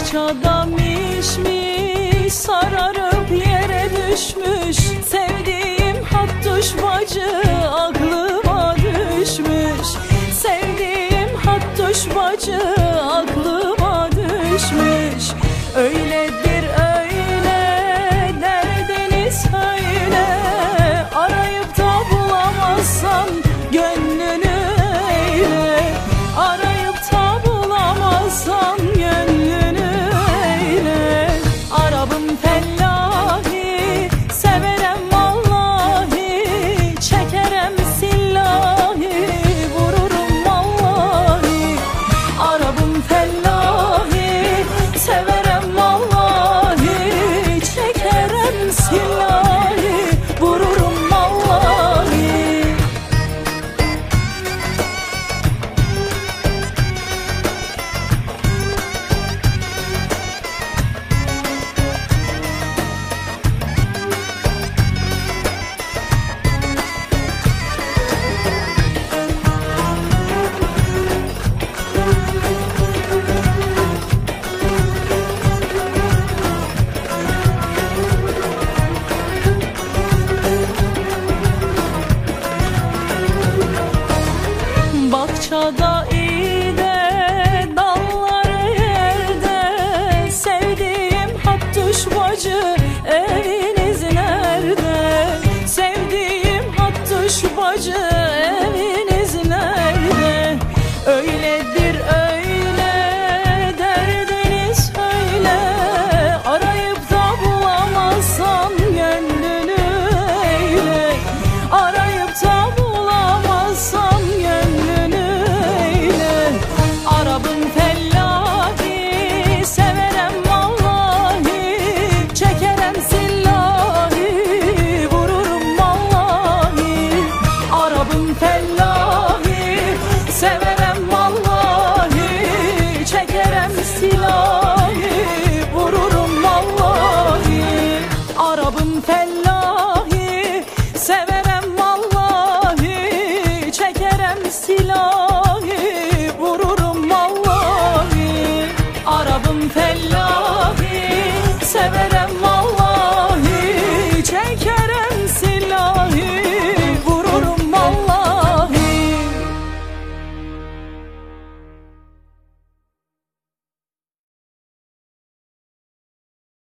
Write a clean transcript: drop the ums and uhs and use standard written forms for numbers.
Bahçada mişmiş sararıp yere düşmüş, sevdiğim hattuş bacı aklıma düşmüş. Sevdiğim hattuş bacı aklıma düşmüş. Öyledir öyle, derdini söyle, arayıp da bulamazsan gönlünü eyle. Arayıp da bulamazsan gönlünü eyle. Arabım fellahi, severem vallahi, çekerem sillahi, vururum vallahi. Arabım fellahi, severem vallahi, çekerem sillahi, vururum vallahi. Bahçada iyi de dalları yerde, sevdiğim hattuş bacı eviniz nerede? Sevdiğim hattuş bacı eviniz nerede? Öyledir öyle, derdini söyle, arayıp da bulamazsan gönlünü eyle. Arayıp da bulamazsan gönlünü eyle. Arabım fellahi, severem vallahi, çekerem sillahi, vururum vallahi. Arabım fellahi, severem vallahi, çekerem sillahi, vururum vallahi. Arabım fellahi, severem vallahi, çekerem sillahi, vururum vallahi. Arabım fellahi, severem